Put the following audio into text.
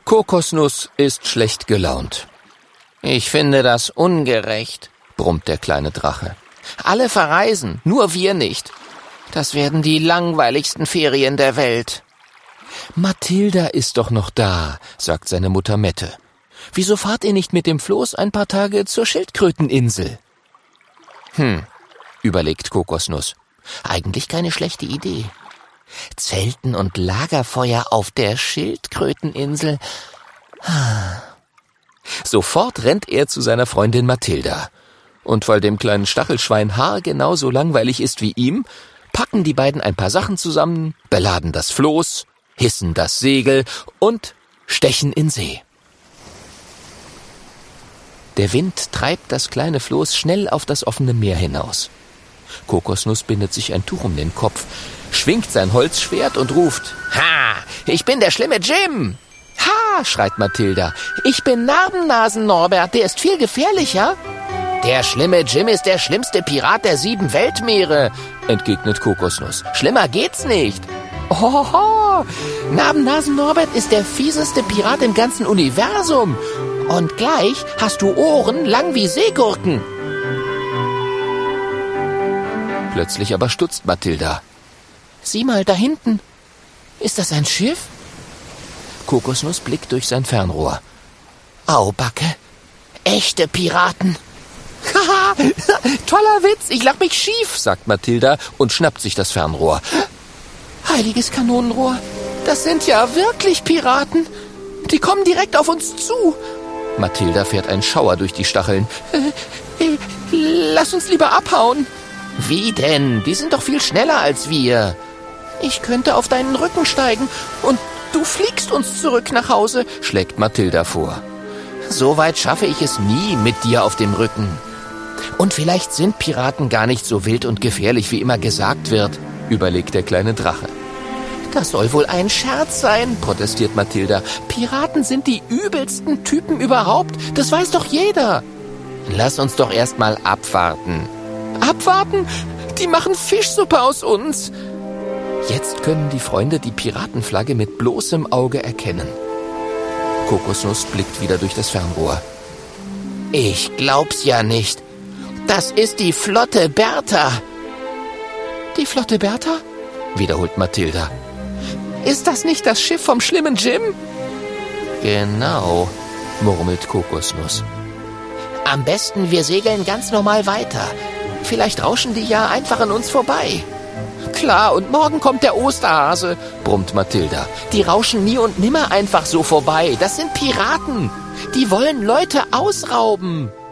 Kokosnuss ist schlecht gelaunt. Ich finde das ungerecht, brummt der kleine Drache. Alle verreisen, nur wir nicht. Das werden die langweiligsten Ferien der Welt. Mathilda ist doch noch da, sagt seine Mutter Mette. Wieso fahrt ihr nicht mit dem Floß ein paar Tage zur Schildkröteninsel? Überlegt Kokosnuss. Eigentlich keine schlechte Idee. Zelten und Lagerfeuer auf der Schildkröteninsel. Sofort rennt er zu seiner Freundin Mathilda. Und weil dem kleinen Stachelschwein genauso langweilig ist wie ihm, packen die beiden ein paar Sachen zusammen, beladen das Floß, hissen das Segel und stechen in See. Der Wind treibt das kleine Floß schnell auf das offene Meer hinaus. Kokosnuss bindet sich ein Tuch um den Kopf, schwingt sein Holzschwert und ruft: »Ha, ich bin der schlimme Jim!« »Ha«, schreit Mathilda, »ich bin Narbennasen-Norbert, der ist viel gefährlicher.« »Der schlimme Jim ist der schlimmste Pirat der 7 Weltmeere«, entgegnet Kokosnuss. »Schlimmer geht's nicht.« »Hohoho, Narbennasen-Norbert ist der fieseste Pirat im ganzen Universum. Und gleich hast du Ohren lang wie Seegurken.« Plötzlich aber stutzt Mathilda. »Sieh mal, da hinten. Ist das ein Schiff?« Kokosnuss blickt durch sein Fernrohr. »Aubacke, echte Piraten.« »Haha, toller Witz, ich lach mich schief«, sagt Mathilda und schnappt sich das Fernrohr. »Heiliges Kanonenrohr, das sind ja wirklich Piraten. Die kommen direkt auf uns zu.« Mathilda fährt ein Schauer durch die Stacheln. »Lass uns lieber abhauen.« »Wie denn? Die sind doch viel schneller als wir.« »Ich könnte auf deinen Rücken steigen und du fliegst uns zurück nach Hause«, schlägt Mathilda vor. »So weit schaffe ich es nie mit dir auf dem Rücken. Und vielleicht sind Piraten gar nicht so wild und gefährlich, wie immer gesagt wird«, überlegt der kleine Drache. »Das soll wohl ein Scherz sein«, protestiert Mathilda. »Piraten sind die übelsten Typen überhaupt, das weiß doch jeder.« »Lass uns doch erst mal abwarten.« »Abwarten? Die machen Fischsuppe aus uns.« Jetzt können die Freunde die Piratenflagge mit bloßem Auge erkennen. Kokosnuss blickt wieder durch das Fernrohr. »Ich glaub's ja nicht. Das ist die Flotte Bertha.« »Die Flotte Bertha?«, wiederholt Mathilda. »Ist das nicht das Schiff vom schlimmen Jim?« »Genau«, murmelt Kokosnuss. »Am besten, wir segeln ganz normal weiter. Vielleicht rauschen die ja einfach an uns vorbei.« »Klar, und morgen kommt der Osterhase«, brummt Mathilda. »Die rauschen nie und nimmer einfach so vorbei. Das sind Piraten. Die wollen Leute ausrauben.«